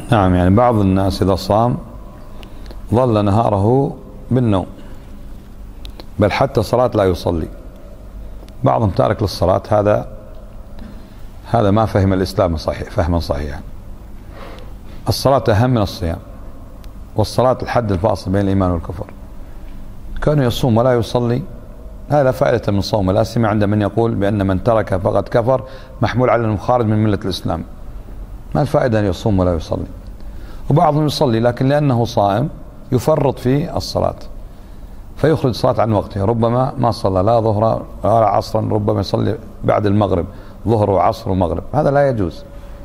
نعم، يعني بعض الناس إذا صام ظل نهاره بالنوم، بل حتى صلاة لا يصلي. بعضهم تارك للصلاة. هذا ما فهم الإسلام صحيح فهما صحيحا. الصلاة أهم من الصيام، والصلاة الحد الفاصل بين الإيمان والكفر. كان يصوم ولا يصلي، هذا لا فائدة من صومه، لا سيما عند من يقول بأن من ترك فقد كفر، محمول على المخارج من ملة الإسلام. ما الفائدة أن يصوم ولا يصلي؟ وبعضهم يصلي لكن لأنه صائم يفرط في الصلاة فيخرج الصلاة عن وقتها، ربما ما صلى لا ظهر ولا عصرا، ربما يصلي بعد المغرب ظهر وعصر ومغرب، هذا لا يجوز.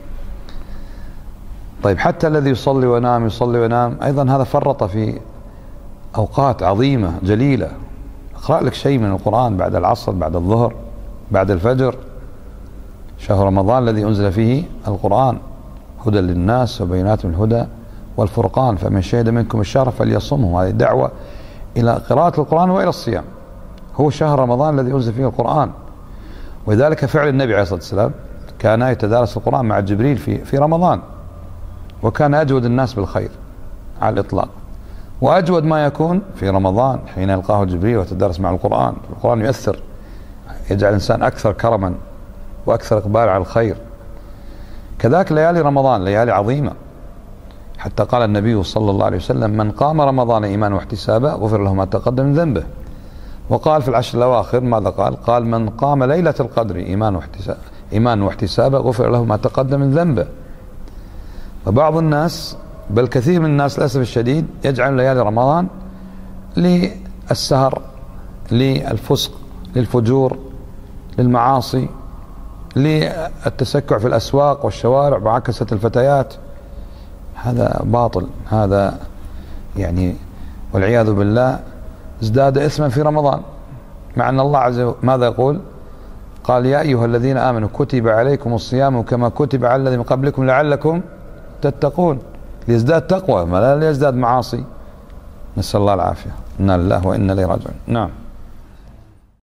طيب حتى الذي يصلي وينام أيضا هذا فرط في أوقات عظيمة جليلة. اقرأ لك شيء من القرآن بعد العصر، بعد الظهر، بعد الفجر. شهر رمضان الذي أنزل فيه القرآن هدى للناس وبينات من الهدى والفرقان، فمن شهد منكم الشهر فليصمه. هذه دعوة إلى قراءة القرآن وإلى الصيام. هو شهر رمضان الذي أنزل فيه القرآن، ولذلك فعل النبي عليه الصلاة والسلام كان يتدارس القرآن مع جبريل في رمضان، وكان أجود الناس بالخير على الإطلاق. وأجود ما يكون في رمضان حين يلقاه جبريل ويتدارس مع القرآن. القرآن يؤثر، يجعل الإنسان أكثر كرما وأكثر إقبال على الخير. كذلك ليالي رمضان ليالي عظيمة، حتى قال النبي صلى الله عليه وسلم: من قام رمضان إيمانا واحتسابا غفر له ما تقدم من ذنبه. وقال في العشر الأواخر ماذا قال من قام ليلة القدر إيمانا واحتسابا غفر له ما تقدم من ذنبه. وبعض الناس بل كثير من الناس للأسف الشديد يجعل ليالي رمضان للسهر، للفسق، للفجور، للمعاصي، للتسكع في الأسواق والشوارع وعكسة الفتيات. هذا باطل، هذا يعني والعياذ بالله ازداد إثما في رمضان، مع أن الله عز وجل ماذا يقول؟ قال: يا أيها الذين آمنوا كتب عليكم الصيام كما كتب على الذين من قبلكم لعلكم تتقون. ليزداد تقوى، ما لا ليزداد معاصي. نسأل الله العافية. إنا لله وإنا إليه راجعون. نعم.